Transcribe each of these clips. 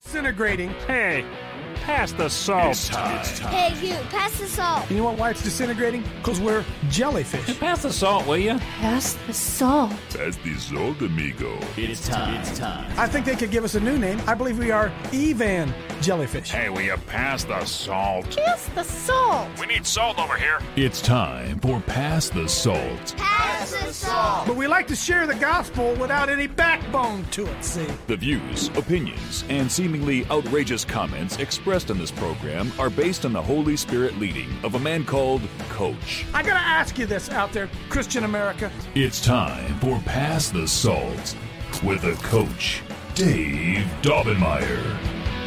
Disintegrating. Hey, pass the salt. It's time. Hey, you, pass the salt. You know why it's disintegrating? Because we're jellyfish. Pass the salt, will you? Pass the salt. Pass the salt, amigo. It's time. I think they could give us a new name. I believe we are Evan jellyfish. Hey, will you pass the salt? Pass the salt. We need salt over here. It's time for Pass the Salt. Pass the salt. But we like to share the gospel without any backbone to it, see? The views, opinions, and seemingly outrageous comments expressed in this program are based on the Holy Spirit leading of a man called Coach. I gotta ask you this out there, Christian America. It's time for Pass the Salt with the Coach, Dave Daubenmire.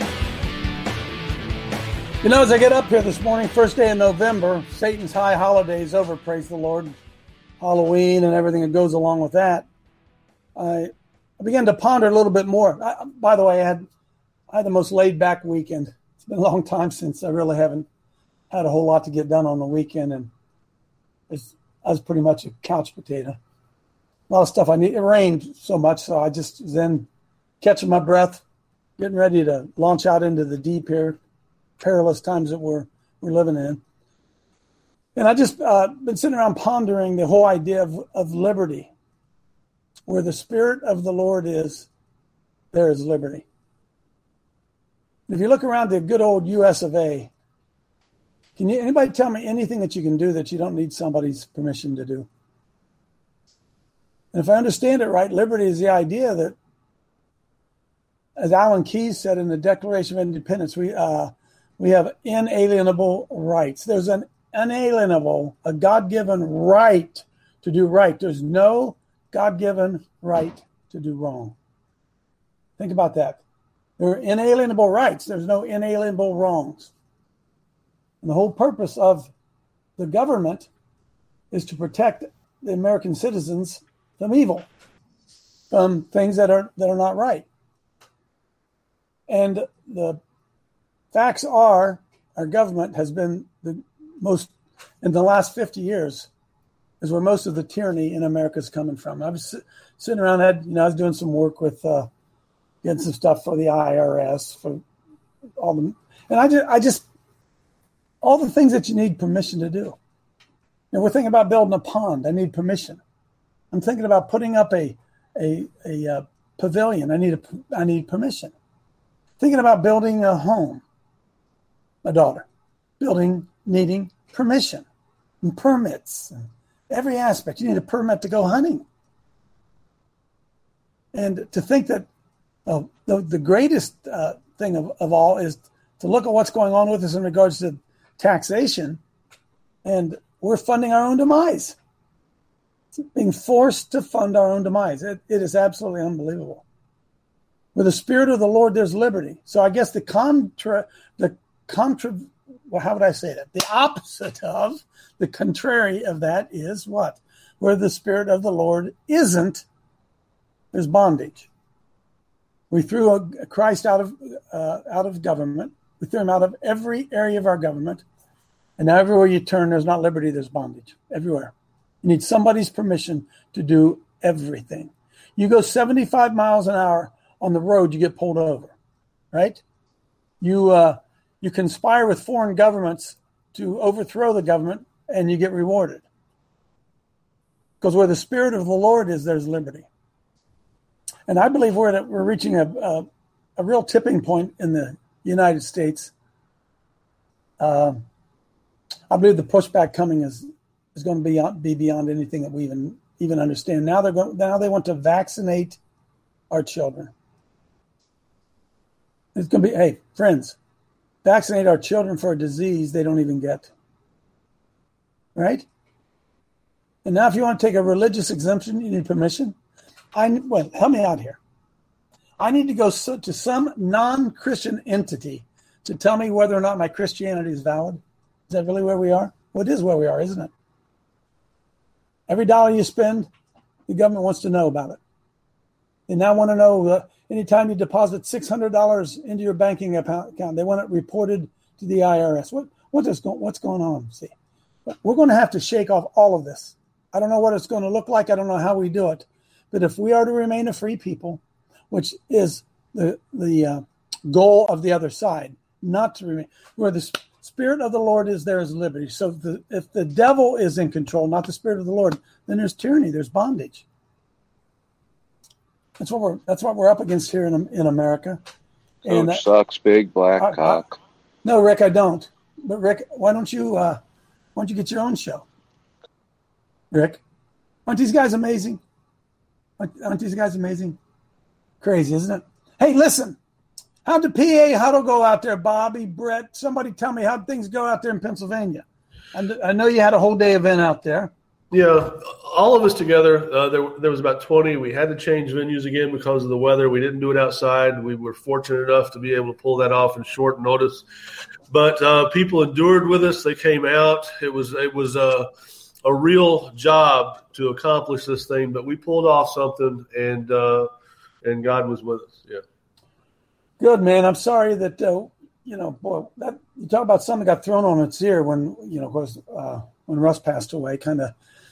You know, as I get up here this morning, first day of November, Satan's high holiday is over, praise the Lord. Halloween and everything that goes along with that. I began to ponder a little bit more. By the way, I had the most laid-back weekend. It's been a long time since I really haven't had a whole lot to get done on the weekend, and I was pretty much a couch potato. A lot of stuff I need. It rained so much, so I just was then catching my breath, getting ready to launch out into the deep here. Perilous times that we're living in. And I just been sitting around pondering the whole idea of liberty. Where the Spirit of the Lord is, there is liberty. If you look around the good old US of A, anybody tell me anything that you can do that you don't need somebody's permission to do? And if I understand it right, liberty is the idea that, as Alan Keyes said in the Declaration of Independence, we have inalienable rights. There's an unalienable, a God-given right to do right. There's no God-given right to do wrong. Think about that. There are inalienable rights. There's no inalienable wrongs. And the whole purpose of the government is to protect the American citizens from evil, from things that are not right. And the facts are, our government has been the most, in the last 50 years, is where most of the tyranny in America is coming from. I was sitting around, I was doing some work with getting some stuff for the IRS, for all the, and I just all the things that you need permission to do. And we're thinking about building a pond. I need permission. I'm thinking about putting up a pavilion. I need permission. Thinking about building a home. My daughter, needing permission and permits and every aspect. You need a permit to go hunting. And to think that the greatest thing of all is to look at what's going on with us in regards to taxation, and we're funding our own demise. Being forced to fund our own demise. It is absolutely unbelievable. With the Spirit of the Lord, there's liberty. So I guess how would I say that? The opposite of, the contrary of that is what? Where the Spirit of the Lord isn't, there's bondage. We threw Christ out of government. We threw him out of every area of our government. And now everywhere you turn, there's not liberty, there's bondage. Everywhere. You need somebody's permission to do everything. You go 75 miles an hour on the road, you get pulled over, right? You conspire with foreign governments to overthrow the government, and you get rewarded. Because where the Spirit of the Lord is, there's liberty. And I believe we're reaching a real tipping point in the United States. I believe the pushback coming is going to be beyond anything that we even understand. Now they want to vaccinate our children. It's going to be, hey, friends, vaccinate our children for a disease they don't even get. Right? And now if you want to take a religious exemption, you need permission. Help me out here. I need to go to some non-Christian entity to tell me whether or not my Christianity is valid. Is that really where we are? Well, it is where we are, isn't it? Every dollar you spend, the government wants to know about it. They now want to know anytime you deposit $600 into your banking account, they want it reported to the IRS. What's going on? See, but we're going to have to shake off all of this. I don't know what it's going to look like. I don't know how we do it. But if we are to remain a free people, which is the goal of the other side, not to remain. Where the Spirit of the Lord is, there is liberty. So if the devil is in control, not the Spirit of the Lord, then there's tyranny, there's bondage. That's what we're up against here in America. And Coach sucks, big black cock. No, Rick, I don't. But Rick, why don't you get your own show? Rick, aren't these guys amazing? Aren't these guys amazing? Crazy, isn't it? Hey, listen. How'd the PA huddle go out there, Bobby, Brett? Somebody tell me how'd things go out there in Pennsylvania. I know you had a whole day event out there. Yeah, all of us together, there was about 20. We had to change venues again because of the weather. We didn't do it outside. We were fortunate enough to be able to pull that off in short notice. But people endured with us. They came out. It was a real job to accomplish this thing, but we pulled off something, and God was with us. Yeah. Good, man. I'm sorry that boy, that you talk about something got thrown on its ear when of course when Russ passed away, kind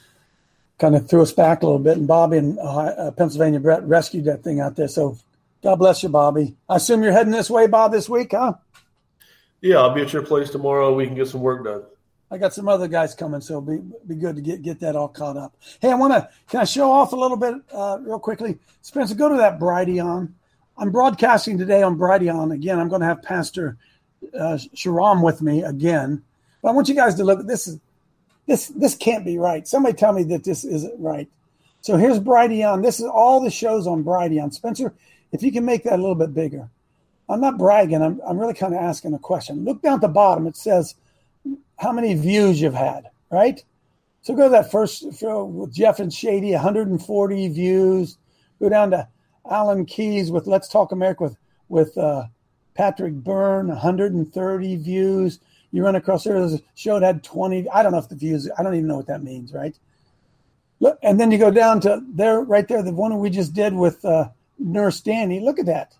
of threw us back a little bit, and Bobby and Pennsylvania Brett rescued that thing out there. So God bless you, Bobby. I assume you're heading this way, Bob, this week, huh? Yeah, I'll be at your place tomorrow. We can get some work done. I got some other guys coming, so it'll be good to get that all caught up. Hey, can I show off a little bit real quickly? Spencer, go to that Brighteon. I'm broadcasting today on Brighteon. Again, I'm going to have Pastor Sharam with me again. But I want you guys to look at this. This can't be right. Somebody tell me that this isn't right. So here's Brighteon. This is all the shows on Brighteon. Spencer, if you can make that a little bit bigger. I'm not bragging. I'm really kind of asking a question. Look down at the bottom. It says how many views you've had, right? So go to that first show with Jeff and Shady, 140 views. Go down to Alan Keyes with Let's Talk America with Patrick Byrne, 130 views. You run across there's a show that had 20. I don't know if the views, I don't even know what that means, right? Look, and then you go down to there, right there, the one we just did with Nurse Danny. Look at that.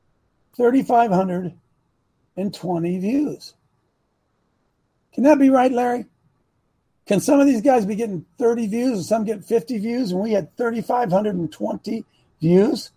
3,520 views. Can that be right, Larry? Can some of these guys be getting 30 views and some get 50 views, and we had 3,520 views?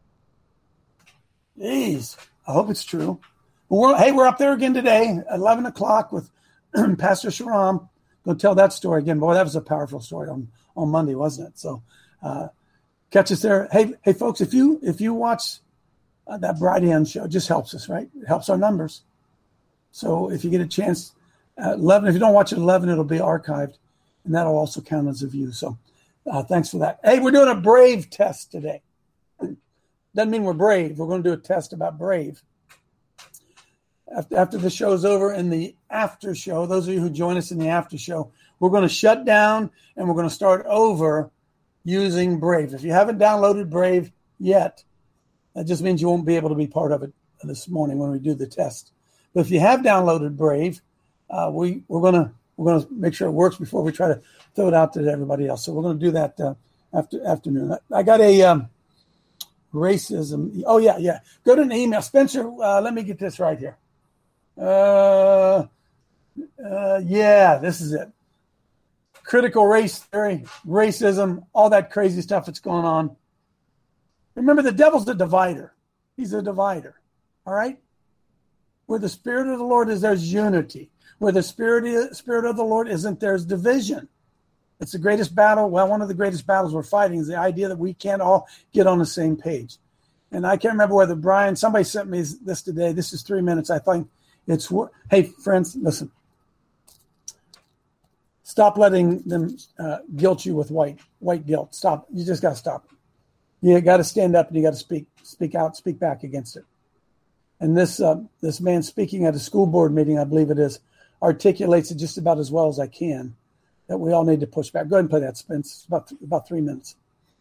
Jeez, I hope it's true. We're up there again today, 11 o'clock with Pastor Sharam. Go tell that story again. Boy, that was a powerful story on Monday, wasn't it? So catch us there. Hey, folks, if you watch that Brighteon show, it just helps us, right? It helps our numbers. So if you get a chance, 11, if you don't watch it 11, it'll be archived, and that'll also count as a view. So thanks for that. Hey, we're doing a Brave test today. Doesn't mean we're brave. We're going to do a test about Brave. After the show's over in the after show, those of you who join us in the after show, we're going to shut down and we're going to start over using Brave. If you haven't downloaded Brave yet, that just means you won't be able to be part of it this morning when we do the test. But if you have downloaded Brave, we're going to make sure it works before we try to throw it out to everybody else. So we're going to do that afternoon. I got a racism. Oh yeah. Go to an email, Spencer. Let me get this right here. Yeah, this is it. Critical race theory, racism, all that crazy stuff that's going on. Remember, the devil's a divider. He's a divider. All right? Where the Spirit of the Lord is, there's unity. Where the Spirit of the Lord isn't, there's division. It's the greatest battle. Well, one of the greatest battles we're fighting is the idea that we can't all get on the same page. And I can't remember whether Brian, somebody sent me this today. This is 3 minutes. I think it's, hey, friends, listen. Stop letting them guilt you with white guilt. Stop. You just got to stop. You got to stand up and you got to speak out, speak back against it. And this man speaking at a school board meeting, I believe it is, articulates it just about as well as I can, that we all need to push back. Go ahead and play that, Spence. It's about 3 minutes.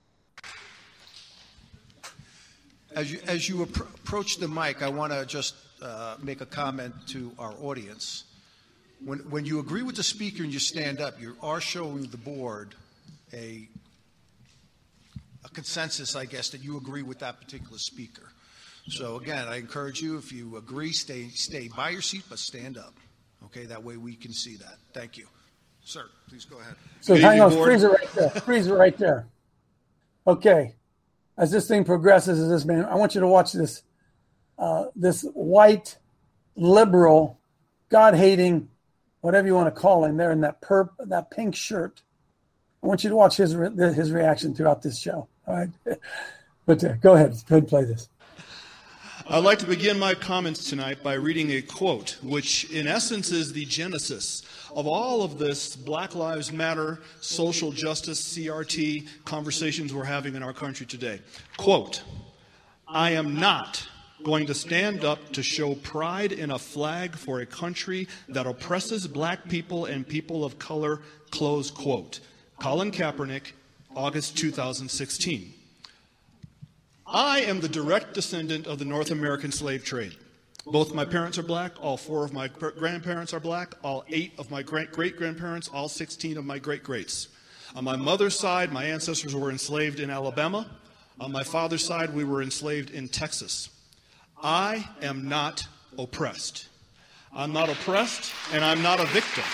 As you approach the mic, I want to just make a comment to our audience. When you agree with the speaker and you stand up, you are showing the board a consensus, I guess, that you agree with that particular speaker. So again, I encourage you, if you agree, stay by your seat, but stand up. Okay, that way we can see that. Thank you. Sir, please go ahead. So hang on, freeze it right there. Freeze it right there. Okay. As this thing progresses, as this man, I want you to watch this this white, liberal, God-hating, whatever you want to call him, there in that pink shirt. I want you to watch his reaction throughout this show. All right, but go ahead, play this. I'd like to begin my comments tonight by reading a quote, which in essence is the genesis of all of this Black Lives Matter, social justice, CRT conversations we're having in our country today. Quote, "I am not going to stand up to show pride in a flag for a country that oppresses black people and people of color," close quote. Colin Kaepernick, August 2016. I am the direct descendant of the North American slave trade. Both my parents are black, all 4 of my grandparents are black, all 8 of my great-grandparents, all 16 of my great-greats. On my mother's side, my ancestors were enslaved in Alabama. On my father's side, we were enslaved in Texas. I am not oppressed. I'm not oppressed, and I'm not a victim.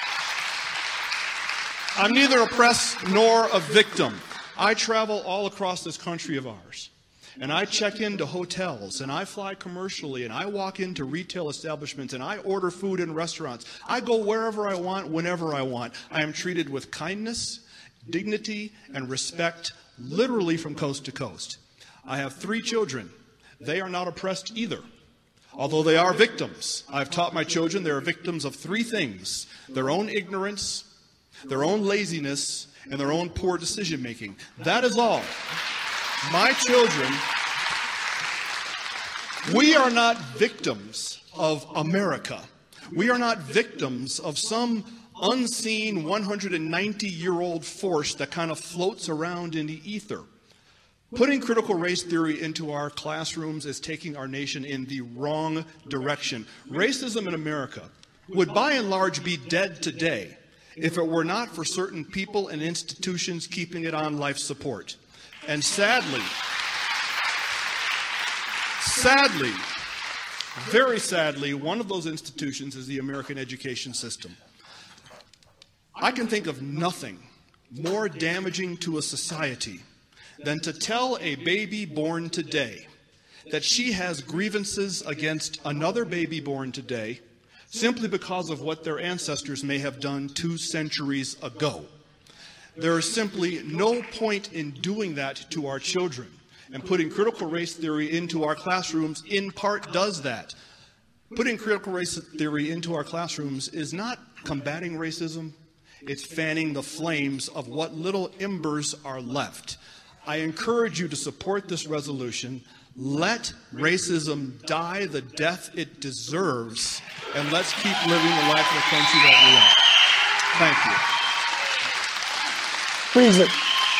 I'm neither oppressed nor a victim. I travel all across this country of ours. And I check into hotels, and I fly commercially, and I walk into retail establishments, and I order food in restaurants. I go wherever I want, whenever I want. I am treated with kindness, dignity, and respect, literally from coast to coast. I have 3 children. They are not oppressed either, although they are victims. I've taught my children they are victims of 3 things: their own ignorance, their own laziness, and their own poor decision making. That is all. My children, we are not victims of America. We are not victims of some unseen 190-year-old force that kind of floats around in the ether. Putting critical race theory into our classrooms is taking our nation in the wrong direction. Racism in America would by and large be dead today if it were not for certain people and institutions keeping it on life support. And sadly, very sadly, one of those institutions is the American education system. I can think of nothing more damaging to a society than to tell a baby born today that she has grievances against another baby born today simply because of what their ancestors may have done 2 centuries ago. There is simply no point in doing that to our children. And putting critical race theory into our classrooms in part does that. Putting critical race theory into our classrooms is not combating racism. It's fanning the flames of what little embers are left. I encourage you to support this resolution. Let racism die the death it deserves, and let's keep living the life of the country that we are. Thank you. Freeze it.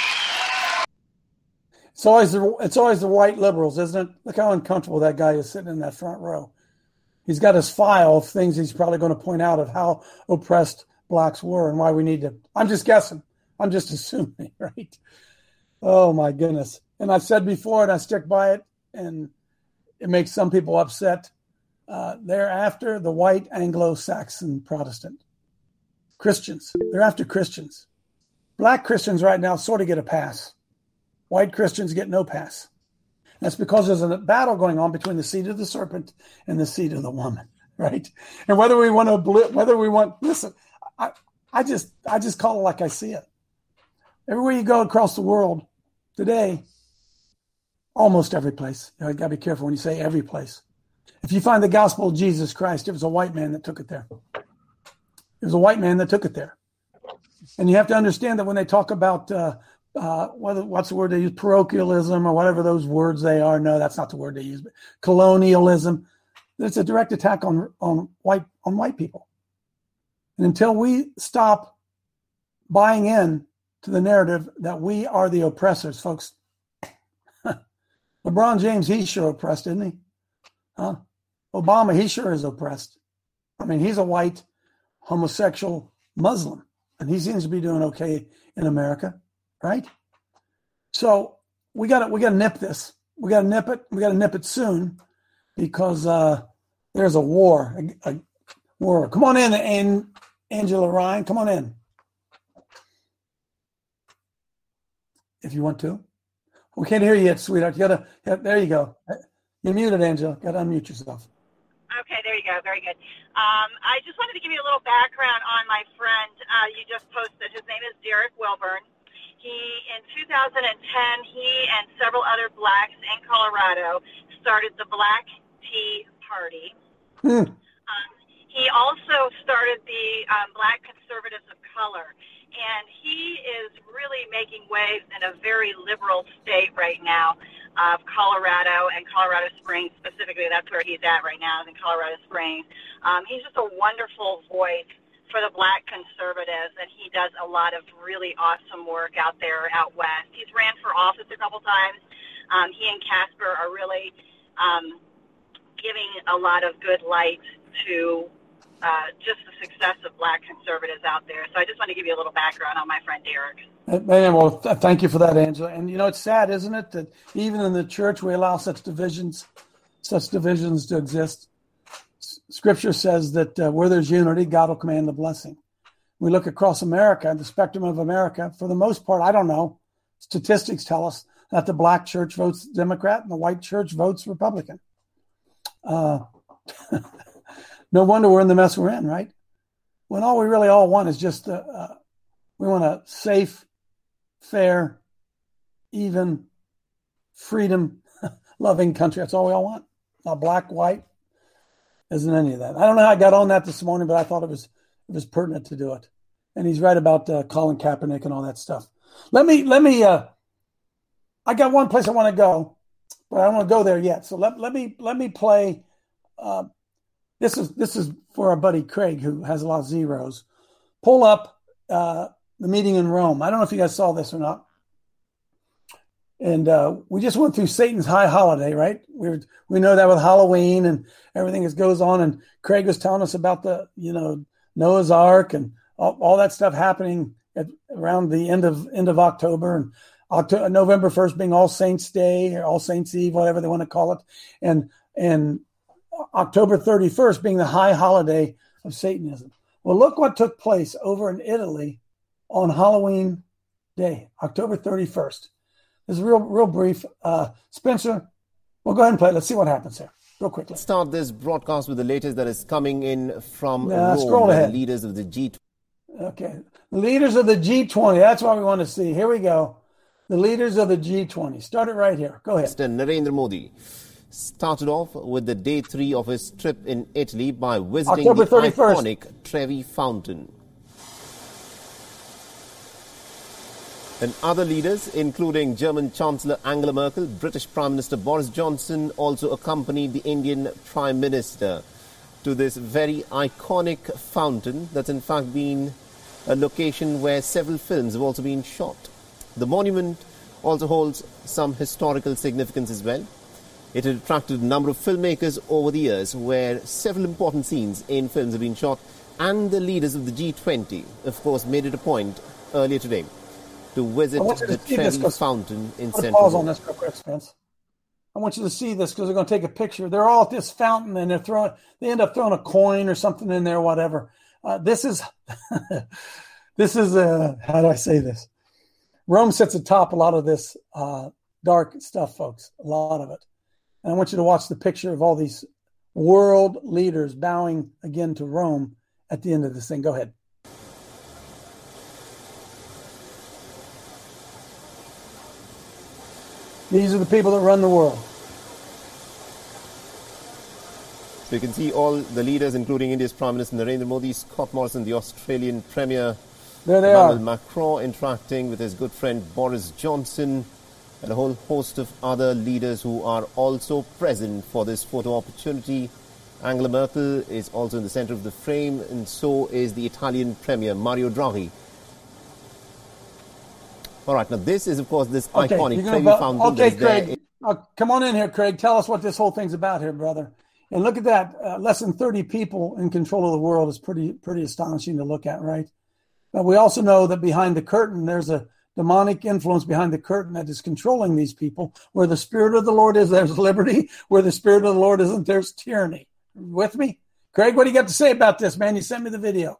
It's always the white liberals, isn't it? Look how uncomfortable that guy is sitting in that front row. He's got his file of things he's probably going to point out of how oppressed blacks were and why we need to. I'm just guessing. I'm just assuming, right? Oh, my goodness. And I've said before, and I stick by it, and it makes some people upset. They're after the white Anglo-Saxon Protestant. Christians. They're after Christians. Black Christians right now sort of get a pass. White Christians get no pass. That's because there's a battle going on between the seed of the serpent and the seed of the woman, right? And whether we want, listen, I just call it like I see it. Everywhere you go across the world today, almost every place, you got to be careful when you say every place. If you find the gospel of Jesus Christ, it was a white man that took it there. It was a white man that took it there. And you have to understand that when they talk about what's the word they use, parochialism or whatever those words they are. No, that's not the word they use. But colonialism. It's a direct attack on white people. And until we stop buying in to the narrative that we are the oppressors, folks. LeBron James, he's sure oppressed, isn't he? Huh? Obama, he sure is oppressed. I mean, he's a white homosexual Muslim, and he seems to be doing okay in America, right? So we got to nip this. We got to nip it. We got to nip it soon, because there's a war. A war. Come on in, Angela Ryan. Come on in, if you want to. We can't hear you yet, sweetheart. There you go. You're muted, Angela. Got to unmute yourself. Okay, there you go. Very good. I just wanted to give you a little background on my friend you just posted. His name is Derek Wilburn. In 2010, he and several other blacks in Colorado started the Black Tea Party. He also started the Black Conservatives of Color. And he is really making waves in a very liberal state right now of Colorado and Colorado Springs specifically. That's where he's at right now, is in Colorado Springs. He's just a wonderful voice for the Black conservatives, and he does a lot of really awesome work out there out west. He's ran for office a couple times. He and Casper are really giving a lot of good light to just the success of Black conservatives out there. So I just want to give you a little background on my friend Derek. Well, thank you for that, Angela. And, it's sad, isn't it, that even in the church we allow such divisions to exist. Scripture says that where there's unity, God will command the blessing. We look across America, the spectrum of America, for the most part, I don't know, statistics tell us that the black church votes Democrat and the white church votes Republican. No wonder we're in the mess we're in, right? When all we really all want is just we want a safe, fair, even, freedom-loving country. That's all we all want. Not black, white, isn't any of that. I don't know how I got on that this morning, but I thought it was pertinent to do it. And he's right about Colin Kaepernick and all that stuff. Let me. I got one place I want to go, but I don't want to go there yet. So let me play. This is for our buddy Craig, who has a lot of zeros. Pull up the meeting in Rome. I don't know if you guys saw this or not. And we just went through Satan's high holiday, right? We know that with Halloween and everything that goes on. And Craig was telling us about the Noah's Ark and all that stuff happening around the end of October, and November 1st being All Saints Day or All Saints Eve, whatever they want to call it, and October 31st being the high holiday of Satanism. Well, look what took place over in Italy on Halloween Day, October 31st. This is real brief. Spencer, we'll go ahead and play. Let's see what happens here, real quickly. Let's start this broadcast with the latest that is coming in from Rome. Scroll ahead. The leaders of the G20. Okay, the leaders of the G20. That's what we want to see. Here we go. The leaders of the G20. Start it right here. Go ahead. Mr. Narendra Modi started off with the day 3 of his trip in Italy by visiting the iconic Trevi Fountain. And other leaders, including German Chancellor Angela Merkel, British Prime Minister Boris Johnson, also accompanied the Indian Prime Minister to this very iconic fountain that's in fact been a location where several films have also been shot. The monument also holds some historical significance as well. It had attracted a number of filmmakers over the years where several important scenes in films have been shot, and the leaders of the G20, of course, made it a point earlier today to visit the Trevi Fountain in Central. Pause on this real quick, Spence. I want you to see this because they're going to take a picture. They're all at this fountain and they end up throwing a coin or something in there, whatever. This is how do I say this? Rome sits atop a lot of this dark stuff, folks, a lot of it. And I want you to watch the picture of all these world leaders bowing again to Rome at the end of this thing. Go ahead. These are the people that run the world. So you can see all the leaders, including India's Prime Minister Narendra Modi, Scott Morrison, the Australian Premier, Emmanuel Macron interacting with his good friend Boris Johnson, and a whole host of other leaders who are also present for this photo opportunity. Angela Merkel is also in the center of the frame, and so is the Italian Premier, Mario Draghi. All right, now this is, of course, this iconic Trevi Fountain. Okay, Craig, come on in here, Craig. Tell us what this whole thing's about here, brother. And look at that. Less than 30 people in control of the world is pretty astonishing to look at, right? But we also know that behind the curtain, there's a demonic influence behind the curtain that is controlling these people. Where the Spirit of the Lord is, there's liberty. Where the Spirit of the Lord isn't, there's tyranny. With me? Craig, what do you got to say about this, man? You sent me the video.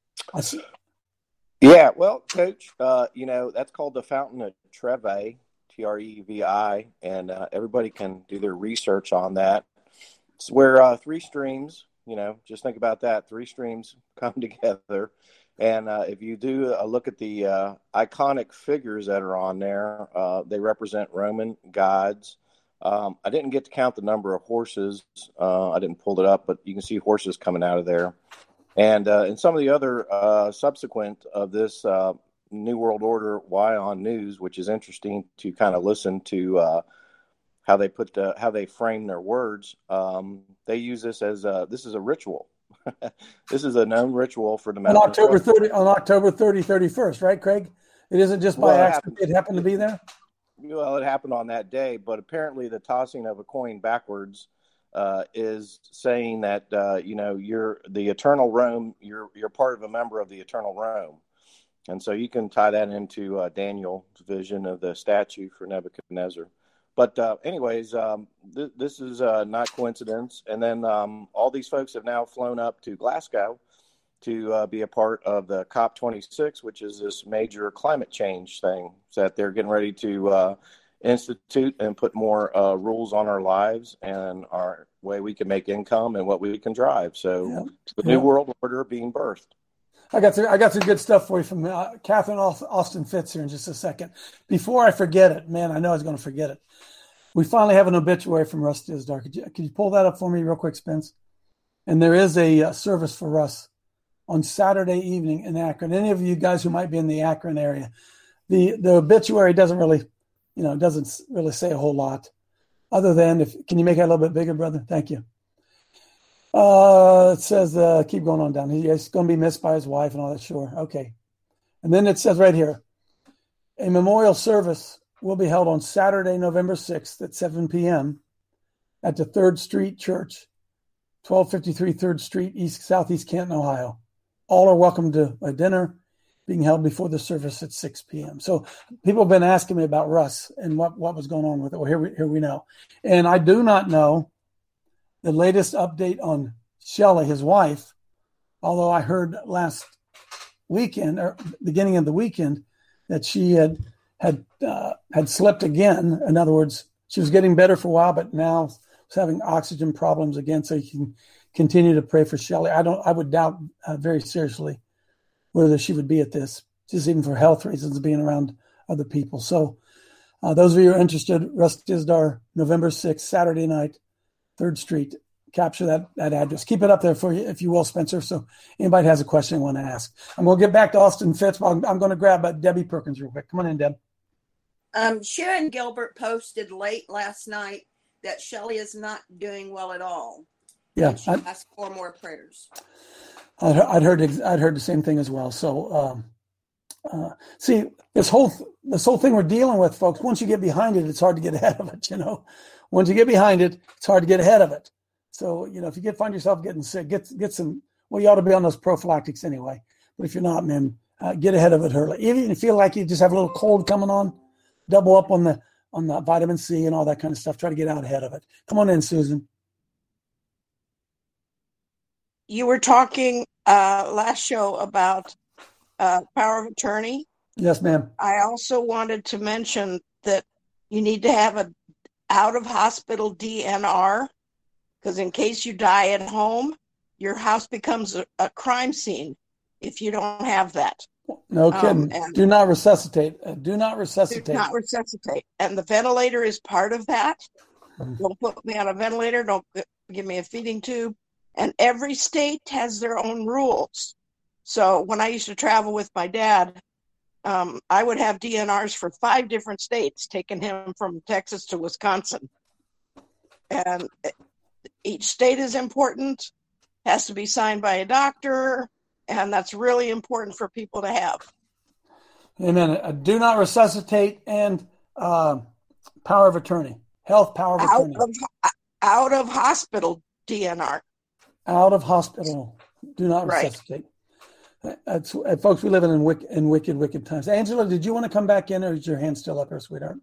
Yeah, well, Coach, that's called the Fountain of Trevi, Trevi, and everybody can do their research on that. It's where three streams, just think about that, three streams come together. And if you do a look at the iconic figures that are on there, they represent Roman gods. I didn't get to count the number of horses. I didn't pull it up, but you can see horses coming out of there. And in some of the other subsequent of this New World Order YON News, which is interesting to kind of listen to how they frame their words. They use this as this is a ritual. This is a known ritual for the on October 31st, right, Craig? It isn't just by accident. It happened to be there. Well, it happened on that day, but apparently the tossing of a coin backwards is saying that you're the eternal Rome. You're part of a member of the eternal Rome, and so you can tie that into Daniel's vision of the statue for Nebuchadnezzar. But anyways, this is not coincidence. And then all these folks have now flown up to Glasgow to be a part of the COP26, which is this major climate change thing that they're getting ready to institute and put more rules on our lives and our way we can make income and what we can drive. So the New World Order being birthed. I got some good stuff for you from Catherine Austin Fitz here in just a second. Before I forget it, man, I know I was going to forget it. We finally have an obituary from Russ Dizdar. Could you pull that up for me real quick, Spence? And there is a service for Russ on Saturday evening in Akron. Any of you guys who might be in the Akron area, the obituary doesn't really say a whole lot, other than can you make it a little bit bigger, brother? Thank you. It says, keep going on down. He's going to be missed by his wife and all that. Sure. Okay. And then it says right here, a memorial service will be held on Saturday, November 6th at 7 p.m. at the 3rd Street Church, 1253 3rd Street, Southeast Canton, Ohio. All are welcome to a dinner being held before the service at 6 p.m. So people have been asking me about Russ and what was going on with it. Well, here we know. And I do not know the latest update on Shelley, his wife, although I heard last weekend or beginning of the weekend that she had slipped again. In other words, she was getting better for a while, but now was having oxygen problems again. So you can continue to pray for Shelley. I would doubt very seriously whether she would be at this, just even for health reasons, being around other people. So those of you who are interested, Russ Dizdar, November 6th, Saturday night, 3rd Street. Capture that address. Keep it up there for you, if you will, Spencer. So anybody has a question they want to ask. I'm going to get back to Austin Fitz. I'm going to grab Debbie Perkins real quick. Come on in, Deb. Sharon Gilbert posted late last night that Shelley is not doing well at all. Yeah, she asked for more prayers. I'd heard the same thing as well. So see, this whole thing we're dealing with, folks. Once you get behind it, it's hard to get ahead of it. Once you get behind it, it's hard to get ahead of it. So if you find yourself getting sick, get some. Well, you ought to be on those prophylactics anyway. But if you're not, man, get ahead of it early. Even if you feel like you just have a little cold coming on, double up on the vitamin C and all that kind of stuff. Try to get out ahead of it. Come on in, Susan. You were talking last show about power of attorney. Yes, ma'am. I also wanted to mention that you need to have a out-of-hospital DNR, because in case you die at home, your house becomes a crime scene if you don't have that. No kidding. Do not resuscitate. Do not resuscitate. Do not resuscitate. And the ventilator is part of that. Don't put me on a ventilator. Don't give me a feeding tube. And every state has their own rules. So when I used to travel with my dad, I would have DNRs for 5 different states, taking him from Texas to Wisconsin. And each state is important, has to be signed by a doctor, and that's really important for people to have. Amen. Do not resuscitate and power of attorney, health power of attorney. Out of hospital DNR. Out of hospital. Do not resuscitate. That's, folks, we live in wicked times. Angela, did you want to come back in, or is your hand still up here, sweetheart?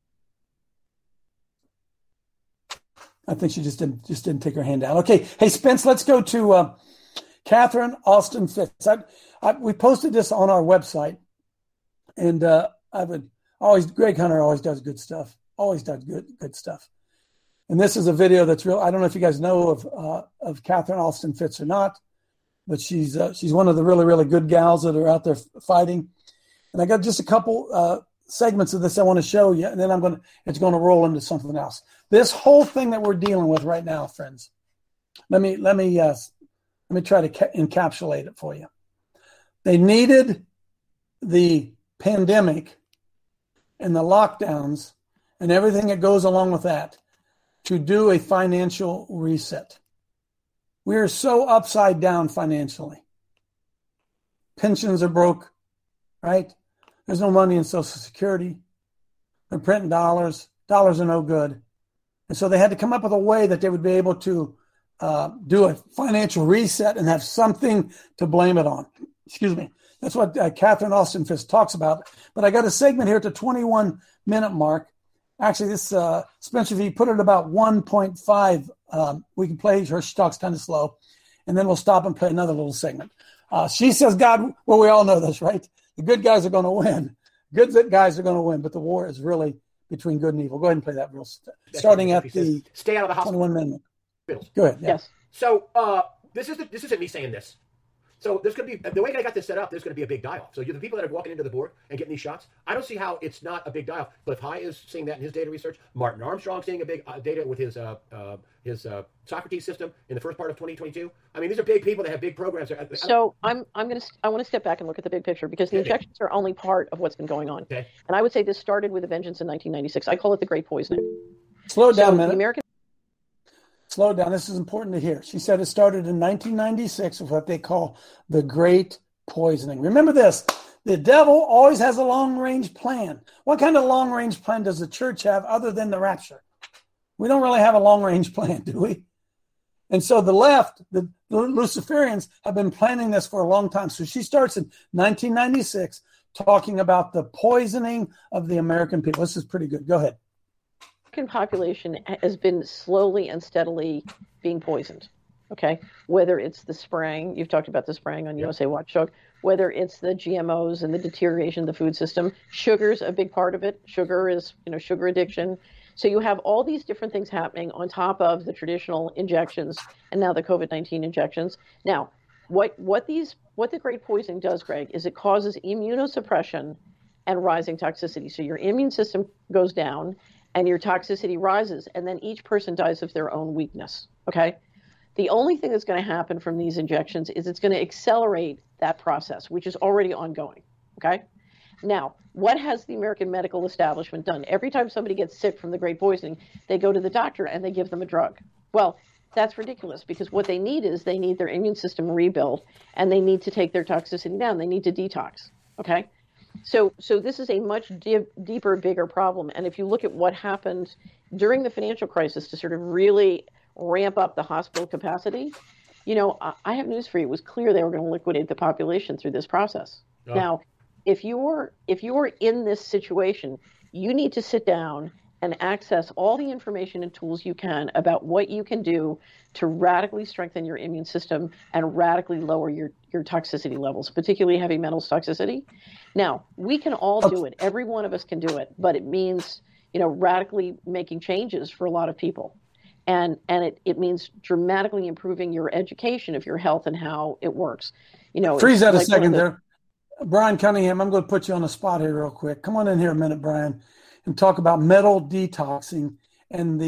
I think she just didn't take her hand down. Okay. Hey, Spence, let's go to Catherine Austin Fitz. We posted this on our website, and I would Greg Hunter always does good stuff. Always does good stuff. And this is a video that's real. I don't know if you guys know of Catherine Austin Fitts or not, but she's one of the really, really good gals that are out there fighting. And I got just a couple segments of this I want to show you, and then it's going to roll into something else. This whole thing that we're dealing with right now, friends. Let me try to encapsulate it for you. They needed the pandemic and the lockdowns and everything that goes along with that to do a financial reset. We are so upside down financially. Pensions are broke, right? There's no money in Social Security. They're printing dollars. Dollars are no good. And so they had to come up with a way that they would be able to do a financial reset and have something to blame it on. Excuse me. That's what Catherine Austin Fitts talks about. But I got a segment here at the 21-minute mark. Actually, this Spencer, if you put it at about 1.5, we can play her. She talks kind of slow. And then we'll stop and play another little segment. She says, God, well, we all know this, right? The good guys are going to win. Good guys are going to win, but the war is really between good and evil. Go ahead and play that starting at the stay out of the hospital. 21-minute. Go ahead. Yeah. Yes. So this isn't me saying this. So there's going to be, the way I got this set up, there's going to be a big die-off. So you're the people that are walking into the board and getting these shots. I don't see how it's not a big die-off. Cliff High is seeing that in his data research. Martin Armstrong seeing a big data with his Socrates system in the first part of 2022. I mean, these are big people that have big programs. So I want to step back and look at the big picture because the injections are only part of what's been going on. Okay. And I would say this started with a vengeance in 1996. I call it the Great Poisoning. Slow down a minute. Slow down. This is important to hear. She said it started in 1996 with what they call the Great Poisoning. Remember this. The devil always has a long-range plan. What kind of long-range plan does the church have other than the rapture? We don't really have a long-range plan, do we? And so the left, the Luciferians, have been planning this for a long time. So she starts in 1996 talking about the poisoning of the American people. This is pretty good. Go ahead. Population has been slowly and steadily being poisoned. Okay, whether it's the spraying, you've talked about the spraying on USA Watchdog, whether it's the GMOs and the deterioration of the food system, sugar's a big part of it. Sugar is, sugar addiction. So you have all these different things happening on top of the traditional injections and now the COVID-19 injections. Now, what the Great Poisoning does, Greg, is it causes immunosuppression and rising toxicity. So your immune system goes down and your toxicity rises, and then each person dies of their own weakness, okay? The only thing that's going to happen from these injections is it's going to accelerate that process, which is already ongoing, okay? Now, what has the American medical establishment done? Every time somebody gets sick from the Great Poisoning, they go to the doctor and they give them a drug. Well, that's ridiculous because what they need is they need their immune system rebuilt, and they need to take their toxicity down. They need to detox, okay? So this is a much deeper, bigger problem. And if you look at what happened during the financial crisis to sort of really ramp up the hospital capacity, I have news for you. It was clear they were going to liquidate the population through this process. Oh. Now, if you're in this situation, you need to sit down and access all the information and tools you can about what you can do to radically strengthen your immune system and radically lower your toxicity levels, particularly heavy metals toxicity. Now, we can all do it. Every one of us can do it, but it means, radically making changes for a lot of people. And it means dramatically improving your education of your health and how it works. Freeze that a second there. Brian Cunningham, I'm going to put you on the spot here real quick. Come on in here a minute, Brian, and talk about metal detoxing and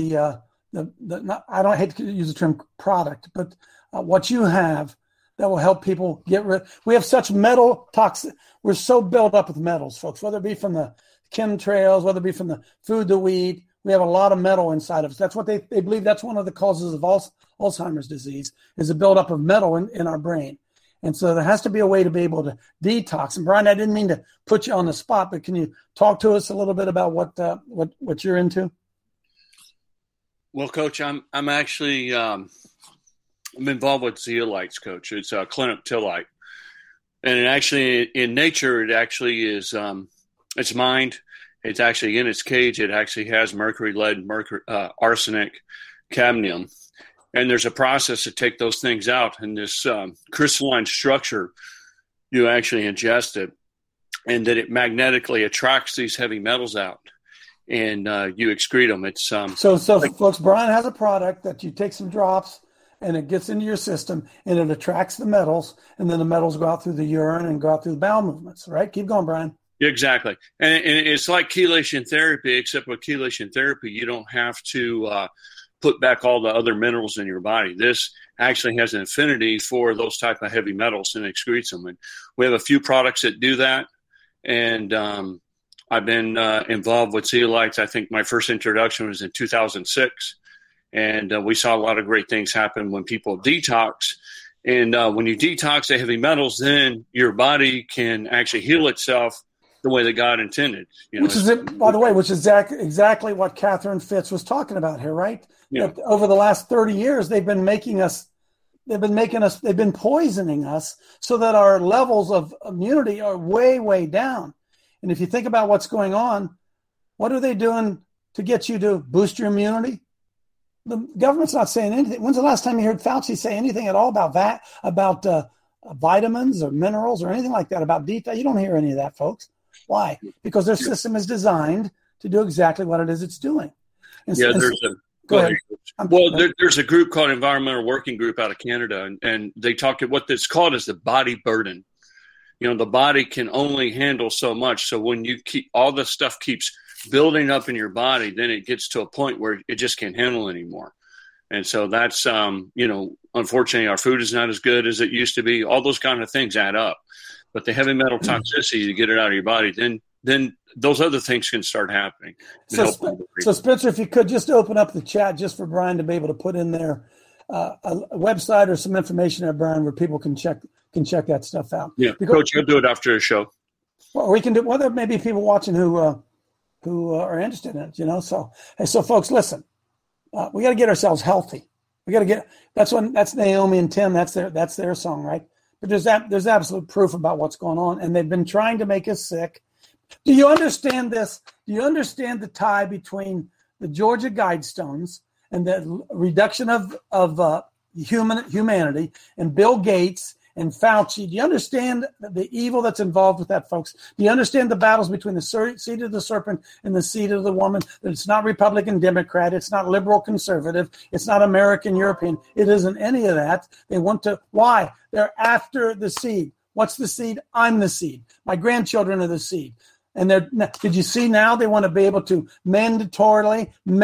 I don't hate to use the term product, but what you have that will help people get rid. We have such metal toxic. We're so built up with metals, folks, whether it be from the chemtrails, whether it be from the food that we eat. We have a lot of metal inside of us. That's what they believe. That's one of the causes of Alzheimer's disease is a buildup of metal in our brain. And so there has to be a way to be able to detox. And Brian, I didn't mean to put you on the spot, but can you talk to us a little bit about what you're into? Well, Coach, I'm actually I'm involved with zeolites, Coach. It's a clinoptilite, and it actually in nature it actually is it's mined. It's actually in its cage. It actually has mercury, lead, arsenic, cadmium. And there's a process to take those things out. And this crystalline structure, you actually ingest it. and that it magnetically attracts these heavy metals out, and you excrete them. It's So folks, Brian has a product that you take some drops, and it gets into your system, and it attracts the metals, and then the metals go out through the urine and go out through the bowel movements, right? Keep going, Brian. Exactly. And it's like chelation therapy, except with chelation therapy, you don't have to put back all the other minerals in your body. This actually has an affinity for those type of heavy metals and excretes them. And we have a few products that do that. And I've been involved with zeolites. I think my first introduction was in 2006. And we saw a lot of great things happen when people detox. And when you detox the heavy metals, then your body can actually heal itself the way that God intended. Which is, by the way, which is exactly what Catherine Fitz was talking about here, right? Yeah. That over the last 30 years, they've been poisoning us so that our levels of immunity are way, way down. And if you think about what's going on, what are they doing to get you to boost your immunity? The government's not saying anything. When's the last time you heard Fauci say anything at all about that, about vitamins or minerals or anything like that, about detox? You don't hear any of that, folks. Why? Because their system is designed to do exactly what it is it's doing. There's a group called Environmental Working Group out of Canada, and they talk about what it's called as the body burden. The body can only handle so much. So when you keep all this stuff keeps building up in your body, then it gets to a point where it just can't handle anymore. And so that's, unfortunately, our food is not as good as it used to be. All those kind of things add up. But the heavy metal toxicity, to get it out of your body, then those other things can start happening. So Spencer, if you could just open up the chat just for Brian to be able to put in there a website or some information there, Brian, where people can check that stuff out. Yeah, Coach, you'll do it after the show. Well, we can do. Well, there may be people watching who are interested in it. So folks, listen. We got to get ourselves healthy. We got to get. That's Naomi and Tim. That's their song, right? But there's absolute proof about what's going on, and they've been trying to make us sick. Do you understand this? Do you understand the tie between the Georgia Guidestones and the reduction of humanity and Bill Gates and Fauci? Do you understand the evil that's involved with that, folks? Do you understand the battles between the seed of the serpent and the seed of the woman? That it's not Republican, Democrat. It's not liberal, conservative. It's not American, European. It isn't any of that. They want to. Why? They're after the seed. What's the seed? I'm the seed. My grandchildren are the seed. And did you see now they want to be able to mandatory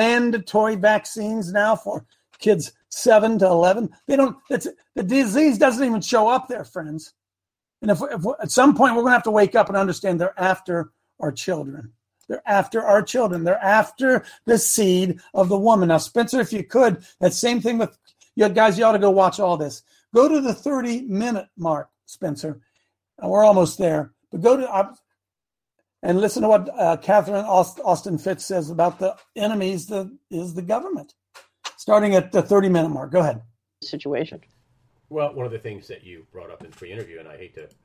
vaccines now for kids 7 to 11? The disease doesn't even show up there, friends. And if at some point we're going to have to wake up and understand they're after our children. They're after our children. They're after the seed of the woman. Now, Spencer, if you could, that same thing with you guys, you ought to go watch all this. Go to the 30-minute mark, Spencer. We're almost there. But go to and listen to what Catherine Austin Fitz says about the enemies is the government. Starting at the 30-minute mark. Go ahead. Situation. Well, one of the things that you brought up in the pre-interview, and I hate to,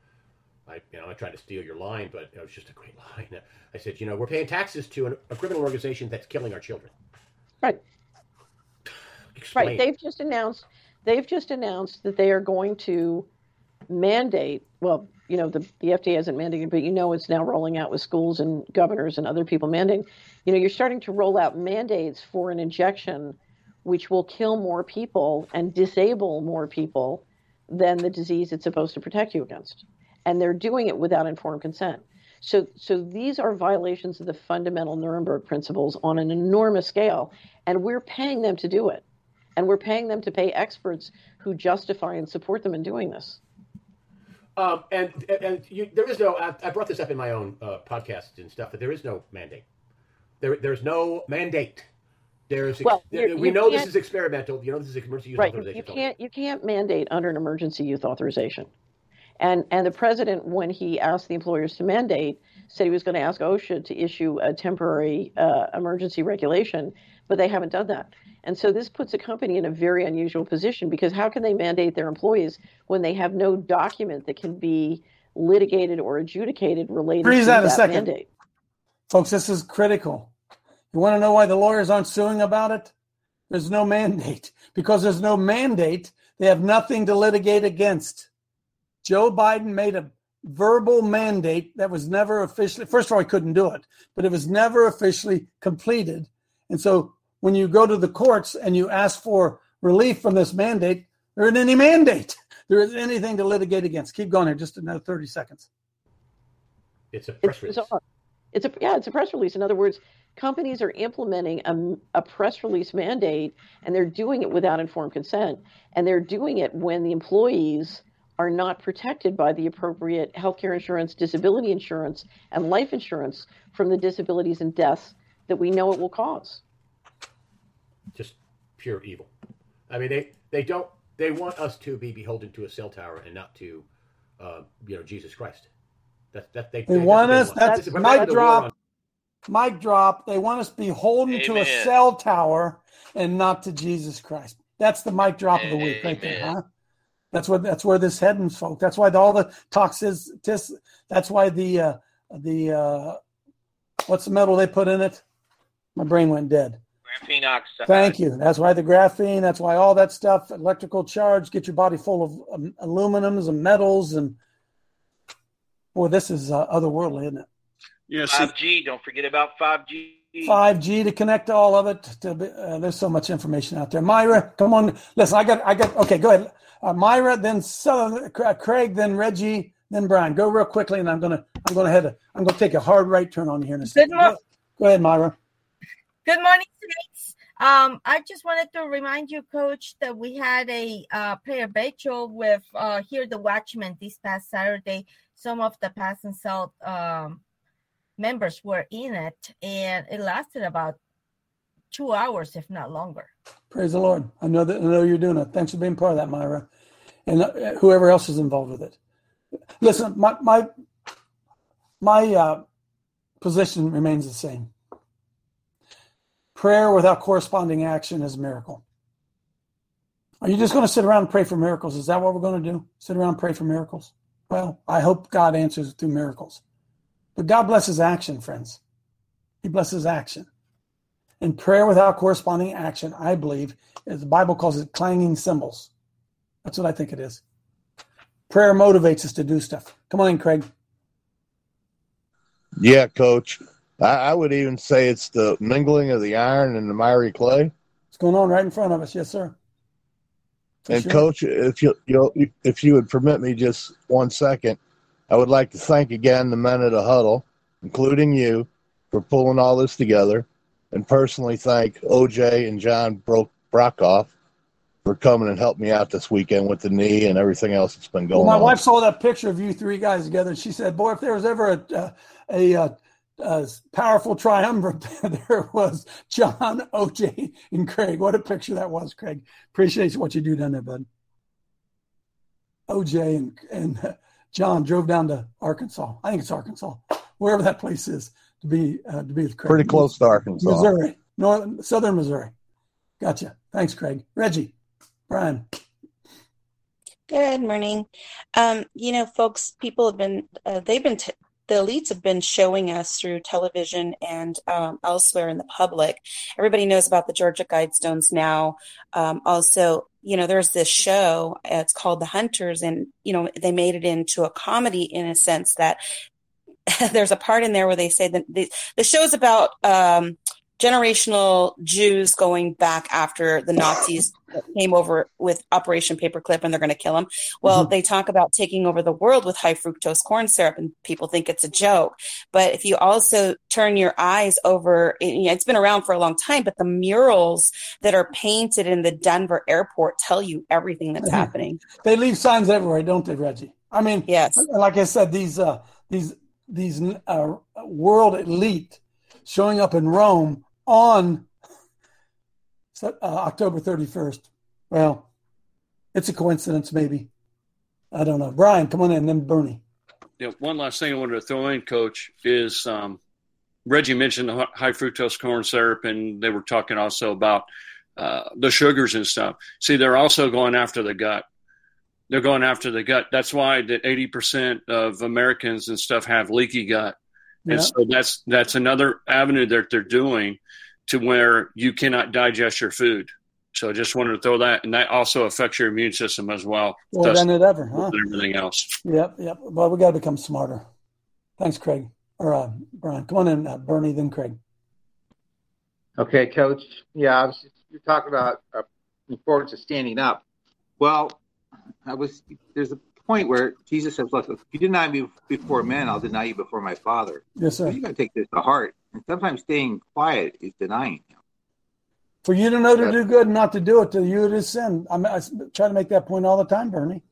I tried to steal your line, but it was just a great line. I said, we're paying taxes to a criminal organization that's killing our children. Right. Explain. Right. They've just announced that they are going to mandate. Well, the FDA hasn't mandated, but it's now rolling out with schools and governors and other people mandating. You're starting to roll out mandates for an injection which will kill more people and disable more people than the disease it's supposed to protect you against. And they're doing it without informed consent. So these are violations of the fundamental Nuremberg principles on an enormous scale, and we're paying them to do it. And we're paying them to pay experts who justify and support them in doing this. There is no. I brought this up in my own podcast and stuff. But there is no mandate. There's no mandate. We know this is experimental. This is emergency use authorization. You can't mandate under an emergency use authorization. And the president, when he asked the employers to mandate, said he was going to ask OSHA to issue a temporary emergency regulation, but they haven't done that. And so this puts a company in a very unusual position, because how can they mandate their employees when they have no document that can be litigated or adjudicated related to that mandate? Folks, this is critical. You want to know why the lawyers aren't suing about it? There's no mandate. Because there's no mandate, they have nothing to litigate against. Joe Biden made a verbal mandate that was never officially, first of all, he couldn't do it, but it was never officially completed. And so when you go to the courts and you ask for relief from this mandate, there isn't any mandate. There isn't anything to litigate against. Keep going here, just another 30 seconds. It's a press release. It's a press release. In other words, companies are implementing a press release mandate, and they're doing it without informed consent. And they're doing it when the employees are not protected by the appropriate healthcare insurance, disability insurance, and life insurance from the disabilities and deaths that we know it will cause. Just pure evil. I mean, they want us to be beholden to a cell tower and not to, Jesus Christ. They want us. That's mic drop. Mic drop. They want us beholden to a cell tower and not to Jesus Christ. That's the mic drop of the week, right there, huh? That's where this heading, folks. That's why all the toxicity. That's why the what's the metal they put in it? My brain went dead. Graphene oxide. Thank you. That's why the graphene. That's why all that stuff, electrical charge, get your body full of aluminums and metals and. Boy, this is otherworldly, isn't it? Yes. 5G. Don't forget about 5G. 5G to connect to all of it. There's so much information out there. Myra, come on. Listen, I got. Okay, go ahead. Myra, then Craig, then Reggie, then Brian. Go real quickly, and I'm gonna take a hard right turn on here in a second. Go ahead, Myra. Good morning, Saints. I just wanted to remind you, Coach, that we had a prayer vigil with Hear the Watchman this past Saturday. Some of the Pass and Salt members were in it, and it lasted about 2 hours, if not longer. Praise the Lord. I know you're doing it. Thanks for being part of that, Myra, and whoever else is involved with it. Listen, my position remains the same. Prayer without corresponding action is a miracle. Are you just going to sit around and pray for miracles? Is that what we're going to do? Sit around and pray for miracles? Well, I hope God answers through miracles. But God blesses action, friends. He blesses action. And prayer without corresponding action, I believe, as the Bible calls it, clanging cymbals. That's what I think it is. Prayer motivates us to do stuff. Come on in, Craig. Yeah, Coach. I would even say it's the mingling of the iron and the miry clay. What's going on right in front of us? Yes, sir. And sure. Coach, if you would permit me just 1 second, I would like to thank again the men of the huddle, including you, for pulling all this together, and personally thank OJ and John Brokoff for coming and helping me out this weekend with the knee and everything else that's been going on. My wife saw that picture of you three guys together, and she said, "Boy, if there was ever a powerful triumvirate, there was John, OJ, and Craig." What a picture that was, Craig. Appreciate what you do down there, bud. OJ and John drove down to Arkansas. I think it's Arkansas, wherever that place is, to be with Craig. Pretty close to Arkansas. Missouri, southern Missouri. Gotcha. Thanks, Craig. Reggie, Brian. Good morning. Folks, people have been, the elites have been showing us through television and elsewhere in the public. Everybody knows about the Georgia Guidestones now. Also, there's this show, it's called The Hunters, and, they made it into a comedy in a sense that there's a part in there where they say that the show's about generational Jews going back after the Nazis came over with Operation Paperclip and they're going to kill them. Well, they talk about taking over the world with high fructose corn syrup, and people think it's a joke. But if you also turn your eyes over, it's been around for a long time, but the murals that are painted in the Denver airport tell you everything that's happening. They leave signs everywhere, don't they, Reggie? I mean, yes. Like I said, these world elite showing up in Rome on October 31st. Well, it's a coincidence, maybe. I don't know. Brian, come on in, then Bernie. Yeah, one last thing I wanted to throw in, Coach, is Reggie mentioned the high fructose corn syrup, and they were talking also about the sugars and stuff. See, they're also going after the gut. They're going after the gut. That's why that 80% of Americans and stuff have leaky gut. Yeah. And so that's another avenue that they're doing to where you cannot digest your food. So I just wanted to throw that, and that also affects your immune system as well. More than it ever, huh? And everything else. Yep. Well, we got to become smarter. Thanks, Craig. Or Brian. Come on in, Bernie, then Craig. Okay, Coach. Yeah, you're talking about the importance of standing up. Well, there's a point where Jesus says, look, if you deny me before men, I'll deny you before my Father. Yes, sir. So you got to take this to heart. And sometimes staying quiet is denying him. For you to know to do good and not to do it, to you it is sin. I try to make that point all the time, Bernie.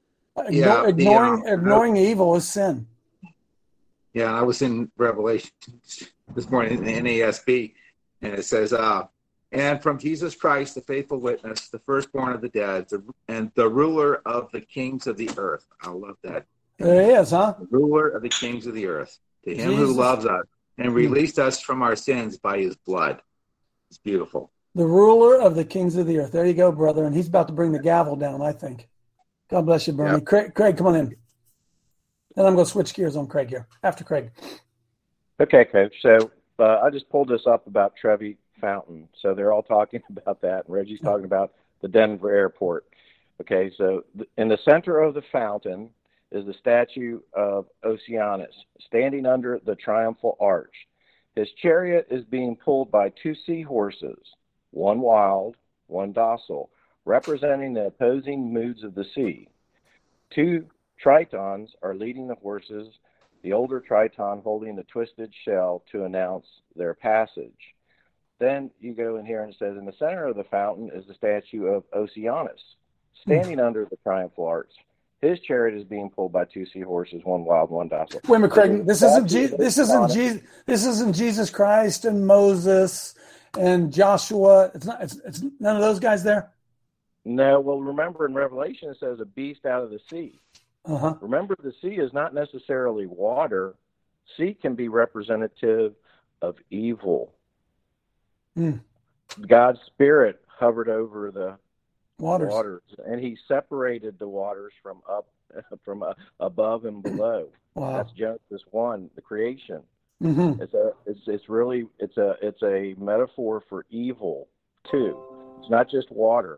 Ignoring evil is sin. Yeah, I was in Revelation this morning in the NASB, and it says, and from Jesus Christ, the faithful witness, the firstborn of the dead, and the ruler of the kings of the earth. I love that. There he is, huh? The ruler of the kings of the earth. To him who loves us and released us from our sins by his blood. It's beautiful. The ruler of the kings of the earth. There you go, brother. And he's about to bring the gavel down, I think. God bless you, Bernie. Yep. Craig, come on in. Then I'm going to switch gears on Craig here. After Craig. Okay, Coach. So I just pulled this up about Trevi Fountain. So they're all talking about that. And Reggie's talking about the Denver airport. Okay, so in the center of the fountain is the statue of Oceanus, standing under the triumphal arch. His chariot is being pulled by 2 seahorses, one wild, one docile, representing the opposing moods of the sea. 2 tritons are leading the horses, the older triton holding the twisted shell to announce their passage. Then you go in here and it says, in the center of the fountain is the statue of Oceanus, standing under the triumphal arch. His chariot is being pulled by 2 seahorses, one wild, one docile. Wait a minute, Craig. This isn't Jesus Christ and Moses and Joshua. It's none of those guys there. No. Well, remember in Revelation it says a beast out of the sea. Uh-huh. Remember, the sea is not necessarily water. Sea can be representative of evil. God's Spirit hovered over the waters, and He separated the waters from above and below. Wow. That's Genesis 1, the creation. Mm-hmm. It's a metaphor for evil too. It's not just water.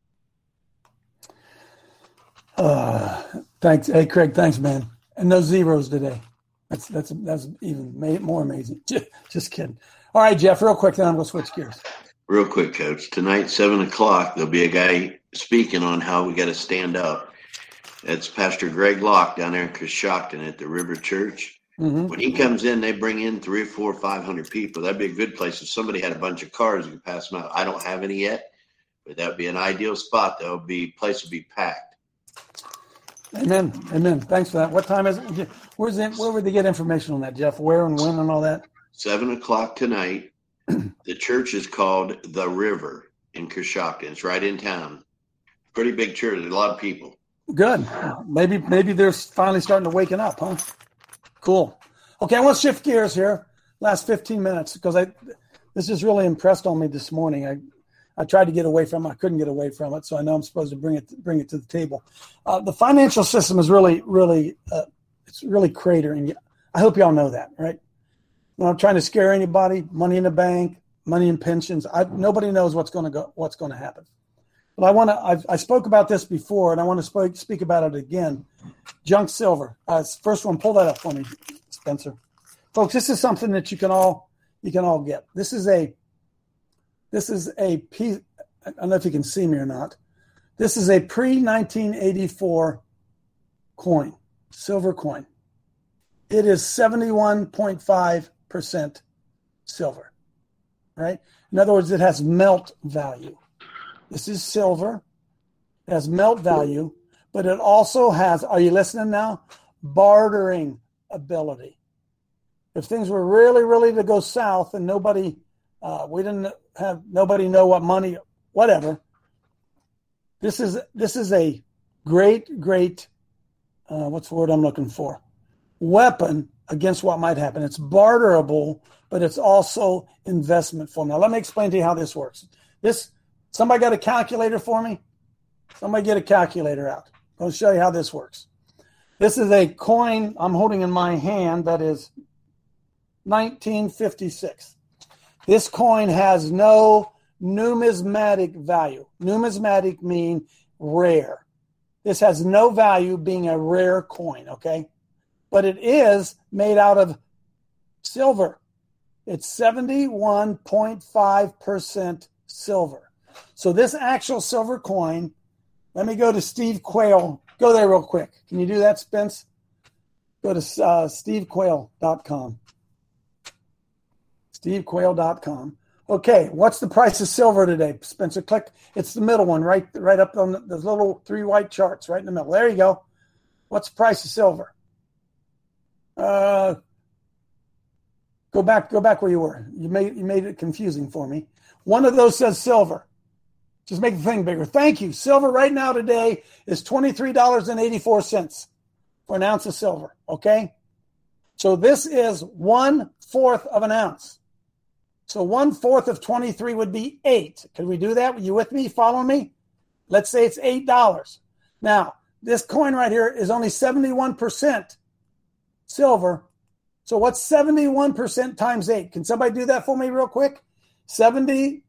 Thanks. Hey, Craig, thanks, man. And no zeros today. That's even more amazing. Just kidding. All right, Jeff, real quick, then I'm going to switch gears. Real quick, Coach. Tonight, 7 o'clock, there'll be a guy speaking on how we got to stand up. That's Pastor Greg Locke down there in Coshocton at the River Church. Mm-hmm. When he comes in, they bring in 300 or 400 or 500 people. That'd be a good place. If somebody had a bunch of cars, you could pass them out. I don't have any yet, but that would be an ideal spot. Place would be packed. Amen. Thanks for that. What time is it? Where would they get information on that, Jeff? Where and when and all that? 7 o'clock tonight. The church is called The River in Coshocton. It's right in town. Pretty big church. There's a lot of people. Good. Maybe they're finally starting to waken up, huh? Cool. Okay, I want to shift gears here. Last 15 minutes because this just really impressed on me this morning. I tried to get away from it. I couldn't get away from it, so I know I'm supposed to bring it to the table. The financial system is really it's really cratering. I hope y'all know that, right? I'm not trying to scare anybody. Money in the bank, money in pensions. Nobody knows what's going to happen. But I spoke about this before, and I want to speak about it again. Junk silver. First one, pull that up for me, Spencer. Folks, this is something that you can all get. This is a piece. I don't know if you can see me or not. This is a pre-1984 coin, silver coin. It is 71.5% silver, right? In other words, it has melt value. This is silver. It has melt value, but it also has, are you listening now? Bartering ability. If things were really, really to go south and nobody know what money, whatever. This is a great, what's the word I'm looking for? Weapon against what might happen. It's barterable, but it's also investment for me. Now, let me explain to you how this works. Somebody got a calculator for me? Somebody get a calculator out. I'll show you how this works. This is a coin I'm holding in my hand that is 1956. This coin has no numismatic value. Numismatic mean rare. This has no value being a rare coin, okay? But it is made out of silver. It's 71.5% silver. So this actual silver coin, let me go to Steve Quayle. Go there real quick. Can you do that, Spence? Go to stevequayle.com. stevequayle.com. Okay, what's the price of silver today, Spencer? Click. It's the middle one, right up on the little 3 white charts, right in the middle. There you go. What's the price of silver? Go back where you were. You made it confusing for me. One of those says silver. Just make the thing bigger. Thank you. Silver right now today is $23.84 for an ounce of silver. Okay? So this is 1/4 of an ounce. So 1/4 of 23 would be 8. Can we do that? Are you with me? Following me? Let's say it's $8. Now, this coin right here is only 71% silver. So what's 71% times 8? Can somebody do that for me real quick? 71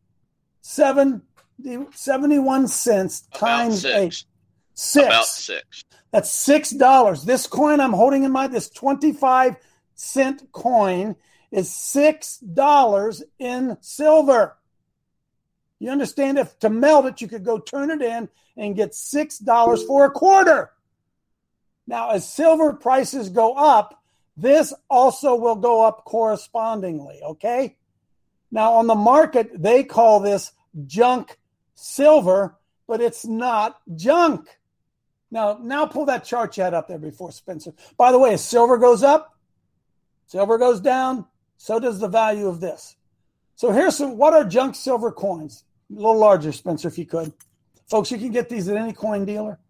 cents times 8. 6. About 6. That's $6. This coin I'm holding in this 25-cent coin is $6 in silver. You understand? If to melt it, you could go turn it in and get $6 for a quarter. Now, as silver prices go up, this also will go up correspondingly, okay? Now, on the market, they call this junk silver, but it's not junk. Now pull that chart you had up there before, Spencer. By the way, as silver goes up, silver goes down, so does the value of this. So here's what are junk silver coins? A little larger, Spencer, if you could. Folks, you can get these at any coin dealer.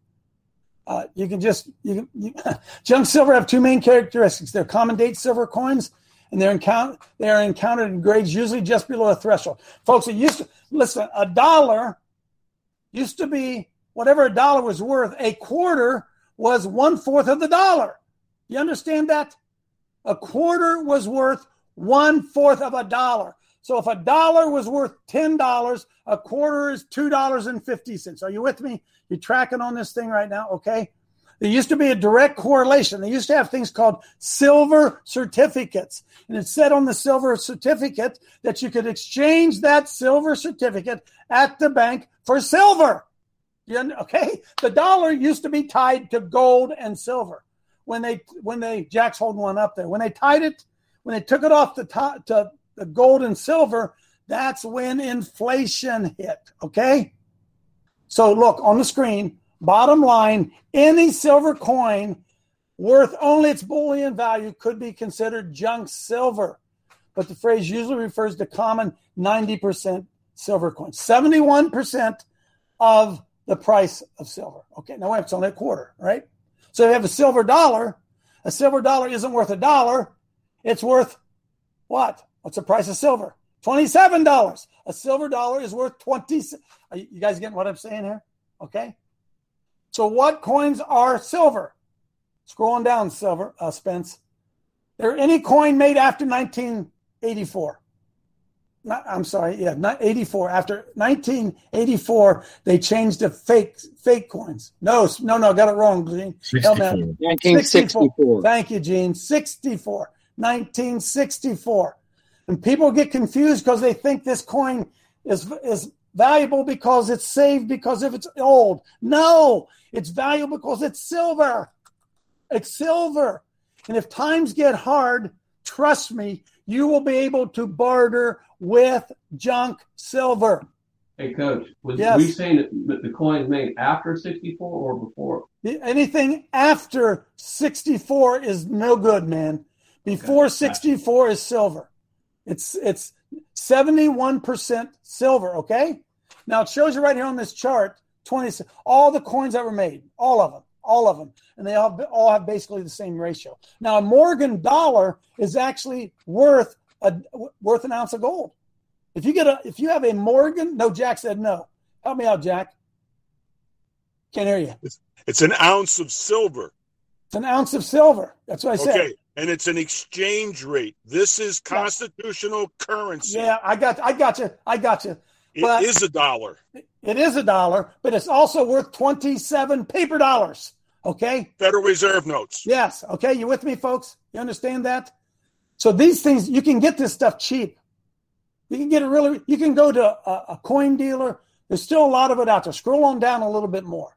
Junk silver have 2 main characteristics. They're common date silver coins, and they are encountered in grades usually just below a threshold. Folks, a dollar used to be whatever a dollar was worth. A quarter was 1/4 of the dollar. You understand that? A quarter was worth 1/4 of a dollar. So if a dollar was worth $10, a quarter is $2.50. Are you with me? You're tracking on this thing right now, okay? There used to be a direct correlation. They used to have things called silver certificates. And it said on the silver certificate that you could exchange that silver certificate at the bank for silver. Okay? The dollar used to be tied to gold and silver. When they Jack's holding one up there. When they took it off the top to the gold and silver, that's when inflation hit. Okay? So look on the screen, bottom line, any silver coin worth only its bullion value could be considered junk silver. But the phrase usually refers to common 90% silver coins. 71% of the price of silver. Okay, now it's only a quarter, right? So if you have a silver dollar isn't worth $1. It's worth what? What's the price of silver? $27. A silver dollar is worth 20. Are you guys getting what I'm saying here? Okay. So what coins are silver? Scrolling down, silver, Spence. There any coin made after 1984. I'm sorry, yeah, not 84. After 1984, they changed to fake coins. No, got it wrong, Gene. 1964. Thank you, Gene. 64. 1964. And people get confused because they think this coin is valuable because it's saved because if it's old. No, it's valuable because it's silver. It's silver. And if times get hard, trust me, you will be able to barter with junk silver. Hey, Coach, we Yes. saying that the coin is made after 64 or before? Anything after 64 is no good, man. Before 64 is silver. It's 71% silver, okay? Now, it shows you right here on this chart, all the coins that were made, all of them. And they all have basically the same ratio. Now, a Morgan dollar is actually worth an ounce of gold. If you have a Morgan, no, Jack said no. Help me out, Jack. Can't hear you. It's an ounce of silver. It's an ounce of silver. That's what I said. Okay, and it's an exchange rate. This is constitutional currency. Yeah, I got you. It is $1. It is $1, but it's also worth 27 paper dollars. Okay? Federal Reserve notes. Yes. Okay. You with me, folks? You understand that? So these things, you can get this stuff cheap. You can get it you can go to a coin dealer. There's still a lot of it out there. Scroll on down a little bit more.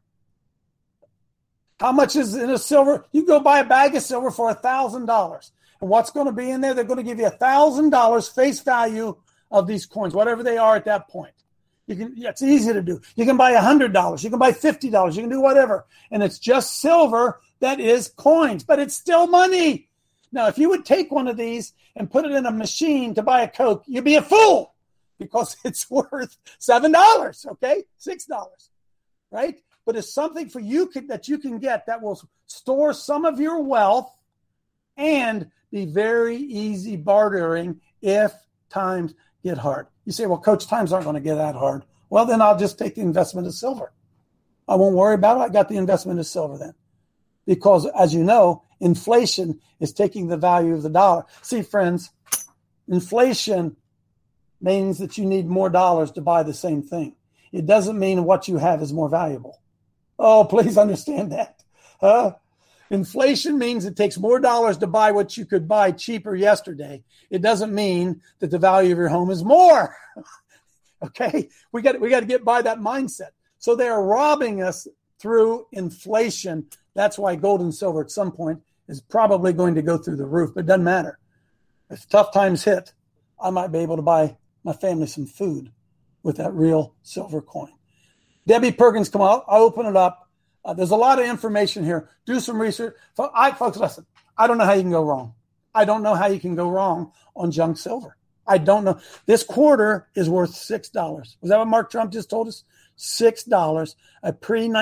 How much is in a silver? You go buy a bag of silver for $1,000. And what's going to be in there? They're going to give you $1,000 face value of these coins, whatever they are at that point. It's easy to do. You can buy $100. You can buy $50. You can do whatever. And it's just silver that is coins, but it's still money. Now, if you would take one of these and put it in a machine to buy a Coke, you'd be a fool because it's worth $7, okay? $6, right? But it's something for you that you can get that will store some of your wealth and be very easy bartering if times get hard. You say, well, Coach, times aren't going to get that hard. Well, then I'll just take the investment of silver. I won't worry about it. I got the investment of silver then. Because, as you know, inflation is taking the value of the dollar. See, friends, inflation means that you need more dollars to buy the same thing. It doesn't mean what you have is more valuable. Oh, please understand that. Inflation means it takes more dollars to buy what you could buy cheaper yesterday. It doesn't mean that the value of your home is more. Okay? We got to get by that mindset. So they are robbing us through inflation. That's why gold and silver at some point is probably going to go through the roof, but it doesn't matter. If tough times hit, I might be able to buy my family some food with that real silver coin. Debbie Perkins, come out. I'll open it up. There's a lot of information here. Do some research. Folks, listen, I don't know how you can go wrong. I don't know how you can go wrong on junk silver. I don't know. This quarter is worth $6. Was that what Mark Trump just told us? $6. A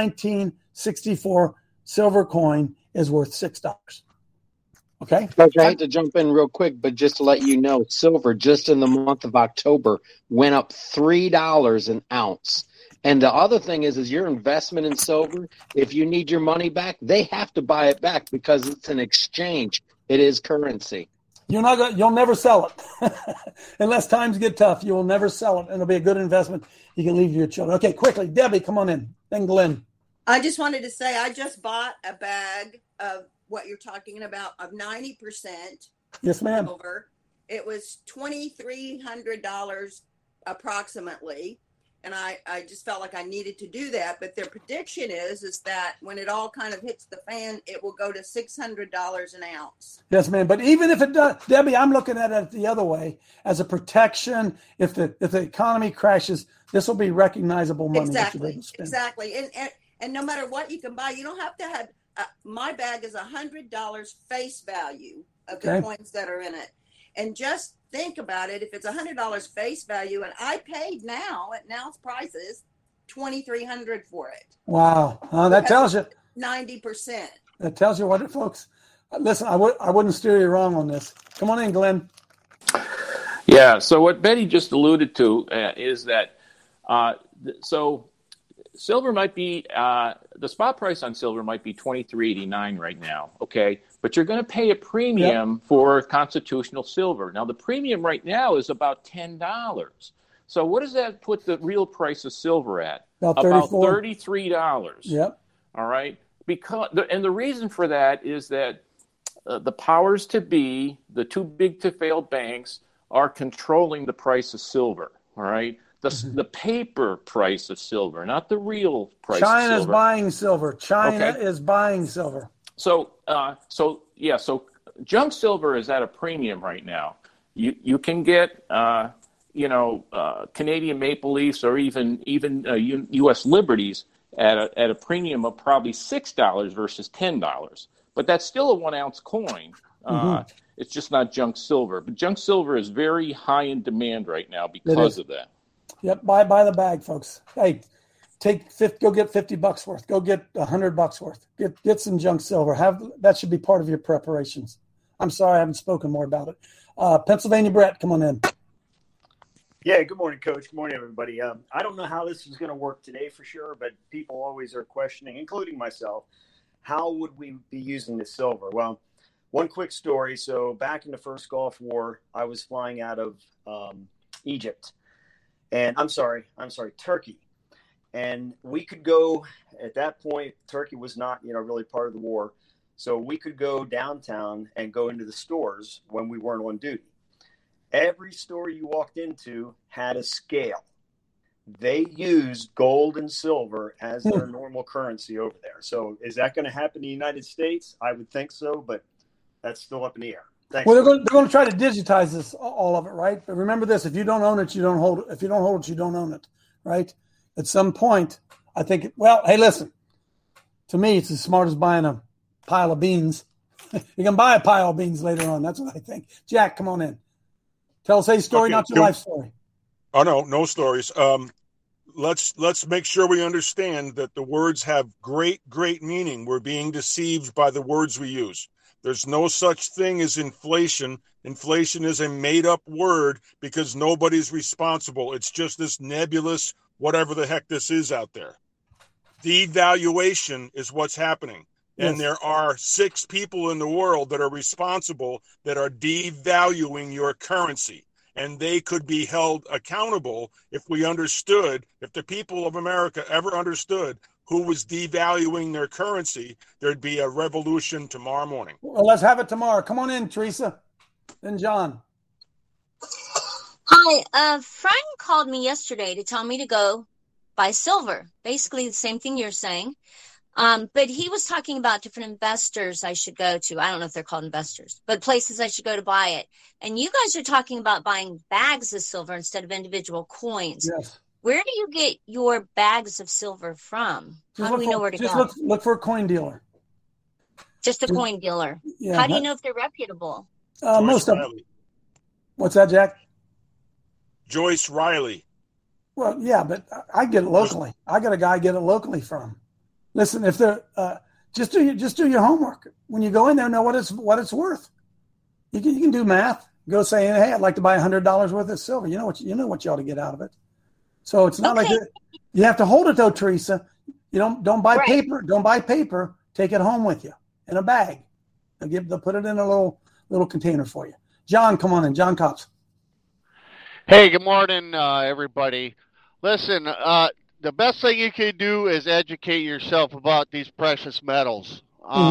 pre-1964 silver coin is worth $6. Okay? Coach, I hate to jump in real quick, but just to let you know, silver just in the month of October went up $3 an ounce. And the other thing is your investment in silver, if you need your money back, they have to buy it back because it's an exchange. It is currency. You'll never sell it. Unless times get tough, you will never sell it. And it'll be a good investment you can leave to your children. Okay, quickly. Debbie, come on in. Then Glenn. I just wanted to say I just bought a bag of what you're talking about of 90%. Yes, ma'am. Silver. It was $2,300 approximately. And I just felt like I needed to do that. But their prediction is that when it all kind of hits the fan, it will go to $600 an ounce. Yes, ma'am. But even if it does, Debbie, I'm looking at it the other way as a protection. If the economy crashes, this will be recognizable money. Exactly. And no matter what you can buy, you don't have to have. My bag is $100 face value of the coins that are in it, and just think about it. If it's $100 face value, and I paid now at now's prices, $2,300 for it. Wow, that tells you 90%. That tells you what, folks. Listen, I wouldn't steer you wrong on this. Come on in, Glenn. Yeah. So what Betty just alluded to is that so silver might be the spot price on silver might be $23.89 right now. Okay. But you're going to pay a premium for constitutional silver. Now, the premium right now is about $10. So what does that put the real price of silver at? About $33. Yep. All right. And the reason for that is that the powers to be, the too big to fail banks, are controlling the price of silver. All right. The paper price of silver, not the real price of silver. China's buying silver. China is buying silver. So junk silver is at a premium right now. You can get Canadian Maple Leafs or even U.S. Liberties at a premium of probably $6 versus $10. But that's still a 1 ounce coin. It's just not junk silver. But junk silver is very high in demand right now because of that. Yep, buy the bag, folks. Hey, go get $50 worth. Go get $100 worth. Get some junk silver. That should be part of your preparations. I'm sorry I haven't spoken more about it. Pennsylvania Brett, come on in. Yeah, good morning, Coach. Good morning, everybody. I don't know how this is going to work today for sure, but people always are questioning, including myself, how would we be using the silver? Well, one quick story. So back in the first Gulf War, I was flying out of Egypt. and I'm sorry, Turkey. And we could go at that point. Turkey was not, really part of the war. So we could go downtown and go into the stores when we weren't on duty. Every store you walked into had a scale. They used gold and silver as their normal currency over there. So is that going to happen in the United States? I would think so, but that's still up in the air. Thanks. Well, they're going to try to digitize this, all of it, right? But remember this: if you don't own it, you don't hold it. If you don't hold it, you don't own it, right? At some point, I think. Well, hey, listen. To me, it's as smart as buying a pile of beans. You can buy a pile of beans later on. That's what I think. Jack, come on in. Tell us a story, not your life story. Oh no stories. Let's make sure we understand that the words have great meaning. We're being deceived by the words we use. There's no such thing as inflation. Inflation is a made-up word because nobody's responsible. It's just this nebulous, whatever the heck this is out there. Devaluation is what's happening. Yes. And there are 6 people in the world that are responsible that are devaluing your currency. And they could be held accountable if the people of America ever understood who was devaluing their currency, there'd be a revolution tomorrow morning. Well, let's have it tomorrow. Come on in, Teresa. Then John. Hi. A friend called me yesterday to tell me to go buy silver. Basically the same thing you're saying. But he was talking about different investors I should go to. I don't know if they're called investors, but places I should go to buy it. And you guys are talking about buying bags of silver instead of individual coins. Yes. Where do you get your bags of silver from? How do we know where to go? Look for a coin dealer. Just a coin dealer. Yeah, how do you know if they're reputable? Most of them. What's that, Jack? Joyce Riley. Well, yeah, but I get it locally. I got a guy I get it locally from. Listen, if they're just do your homework. When you go in there, know what it's worth. You can do math. Go say, hey, I'd like to buy $100 worth of silver. You know what you ought to get out of it. So it's not like you have to hold it though, Teresa. You don't buy paper. Don't buy paper. Take it home with you in a bag. They'll put it in a little container for you. John, come on in. John Cops. Hey, good morning, everybody. Listen, the best thing you can do is educate yourself about these precious metals.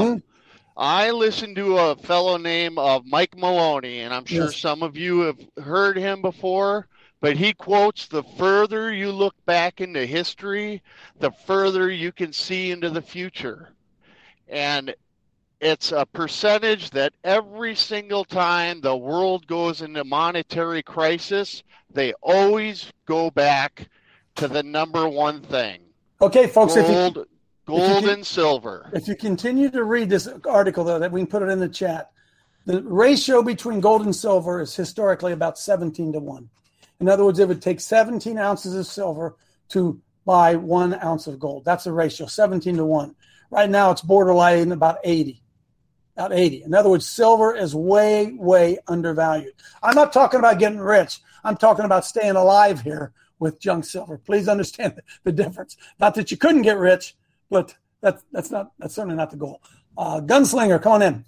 I listened to a fellow named Mike Maloney, and I'm sure some of you have heard him before, but he quotes, the further you look back into history, the further you can see into the future. And it's a percentage that every single time the world goes into monetary crisis, they always go back to the number one thing. Okay, folks, gold and silver. If you continue to read this article, though, that we can put it in the chat, the ratio between gold and silver is historically about 17-1. In other words, it would take 17 ounces of silver to buy 1 ounce of gold. That's the ratio, 17-1. Right now, it's borderline about 80. About 80. In other words, silver is way, way undervalued. I'm not talking about getting rich. I'm talking about staying alive here with junk silver. Please understand the difference. Not that you couldn't get rich, but that's certainly not the goal. Gunslinger, come on in.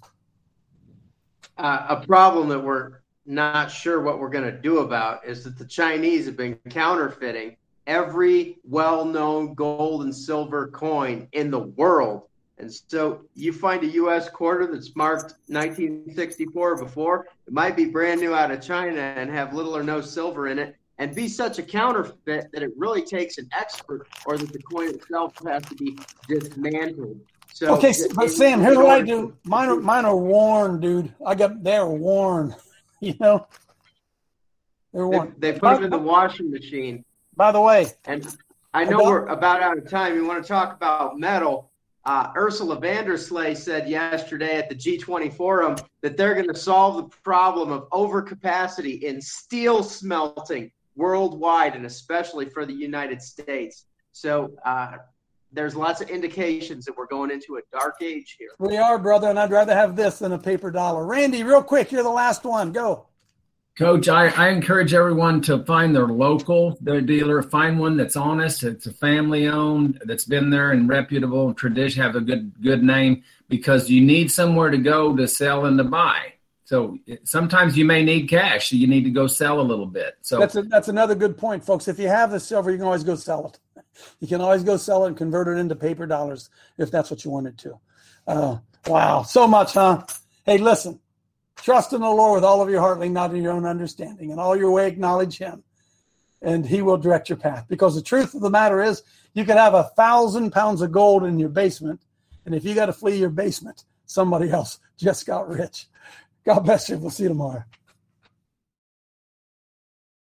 A problem that we're not sure what we're going to do about is that the Chinese have been counterfeiting every well-known gold and silver coin in the world. And so you find a U.S. quarter that's marked 1964 or before, it might be brand new out of China and have little or no silver in it, and be such a counterfeit that it really takes an expert, or that the coin itself has to be dismantled. So, okay, but Sam, here's what I do. Mine are worn, dude. They're worn. You know, they're worn. They put them in the washing machine. By the way, and I know we're about out of time. You want to talk about metal? Ursula von der Leyen said yesterday at the G20 forum that they're going to solve the problem of overcapacity in steel smelting worldwide, and especially for the United States. So there's lots of indications that we're going into a dark age here. We are, brother, and I'd rather have this than a paper dollar. Randy, real quick, you're the last one. Go. Coach, I encourage everyone to find their dealer, find one that's honest, it's a family-owned, that's been there and reputable and tradition, have a good name, because you need somewhere to go to sell and to buy. So sometimes you may need cash. So you need to go sell a little bit. So that's another good point, folks. If you have the silver, you can always go sell it. You can always go sell it and convert it into paper dollars if that's what you wanted to. Wow, so much, huh? Hey, listen, trust in the Lord with all of your heart, lean not in your own understanding. In all your way, acknowledge him, and he will direct your path. Because the truth of the matter is, you could have 1,000 pounds of gold in your basement, and if you got to flee your basement, somebody else just got rich. God bless you. We'll see you tomorrow.